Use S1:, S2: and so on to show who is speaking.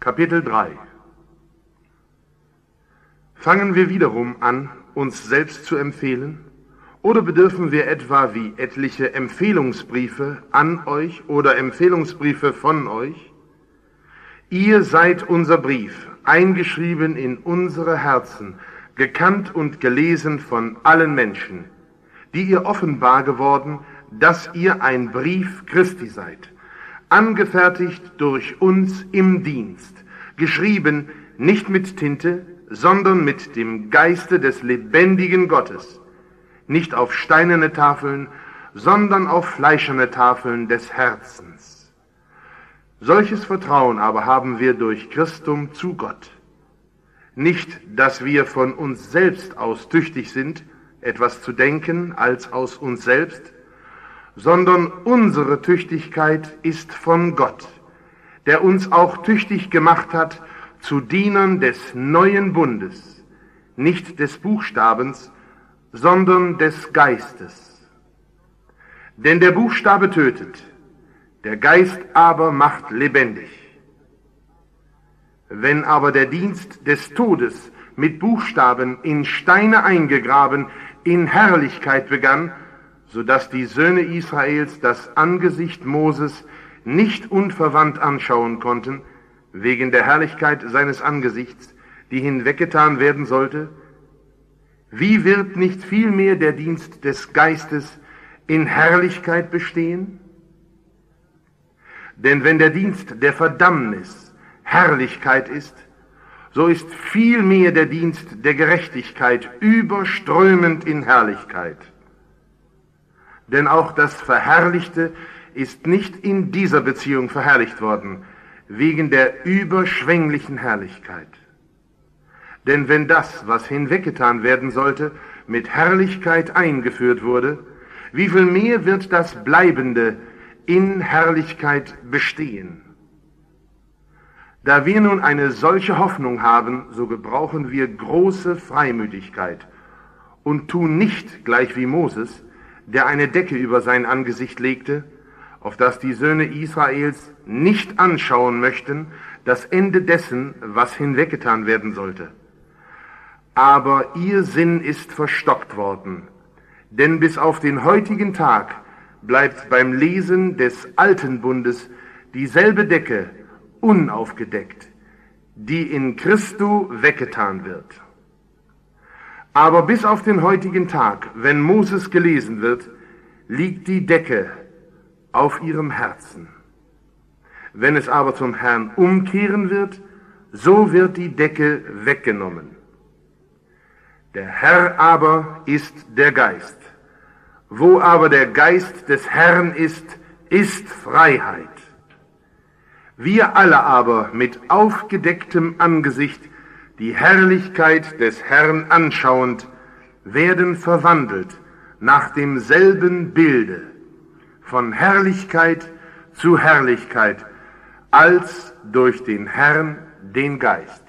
S1: Kapitel 3. Fangen wir wiederum an, uns selbst zu empfehlen? Oder bedürfen wir etwa wie etliche Empfehlungsbriefe an euch oder Empfehlungsbriefe von euch? Ihr seid unser Brief, eingeschrieben in unsere Herzen, gekannt und gelesen von allen Menschen, die ihr offenbar geworden, dass ihr ein Brief Christi seid, angefertigt durch uns im Dienst, geschrieben nicht mit Tinte, sondern mit dem Geiste des lebendigen Gottes, nicht auf steinerne Tafeln, sondern auf fleischerne Tafeln des Herzens. Solches Vertrauen aber haben wir durch Christum zu Gott. Nicht, dass wir von uns selbst aus tüchtig sind, etwas zu denken als aus uns selbst, sondern unsere Tüchtigkeit ist von Gott, der uns auch tüchtig gemacht hat zu Dienern des neuen Bundes, nicht des Buchstabens, sondern des Geistes. Denn der Buchstabe tötet, der Geist aber macht lebendig. Wenn aber der Dienst des Todes mit Buchstaben in Steine eingegraben in Herrlichkeit begann, so dass die Söhne Israels das Angesicht Moses nicht unverwandt anschauen konnten, wegen der Herrlichkeit seines Angesichts, die hinweggetan werden sollte, wie wird nicht vielmehr der Dienst des Geistes in Herrlichkeit bestehen? Denn wenn der Dienst der Verdammnis Herrlichkeit ist, so ist vielmehr der Dienst der Gerechtigkeit überströmend in Herrlichkeit. Denn auch das Verherrlichte ist nicht in dieser Beziehung verherrlicht worden, wegen der überschwänglichen Herrlichkeit. Denn wenn das, was hinweggetan werden sollte, mit Herrlichkeit eingeführt wurde, wie viel mehr wird das Bleibende in Herrlichkeit bestehen? Da wir nun eine solche Hoffnung haben, so gebrauchen wir große Freimütigkeit und tun nicht gleich wie Moses, der eine Decke über sein Angesicht legte, auf das die Söhne Israels nicht anschauen möchten, das Ende dessen, was hinweggetan werden sollte. Aber ihr Sinn ist verstockt worden, denn bis auf den heutigen Tag bleibt beim Lesen des alten Bundes dieselbe Decke unaufgedeckt, die in Christo weggetan wird. Aber bis auf den heutigen Tag, wenn Moses gelesen wird, liegt die Decke auf ihrem Herzen. Wenn es aber zum Herrn umkehren wird, so wird die Decke weggenommen. Der Herr aber ist der Geist. Wo aber der Geist des Herrn ist, ist Freiheit. Wir alle aber mit aufgedecktem Angesicht die Herrlichkeit des Herrn anschauend, werden verwandelt nach demselben Bilde, von Herrlichkeit zu Herrlichkeit, als durch den Herrn, den Geist.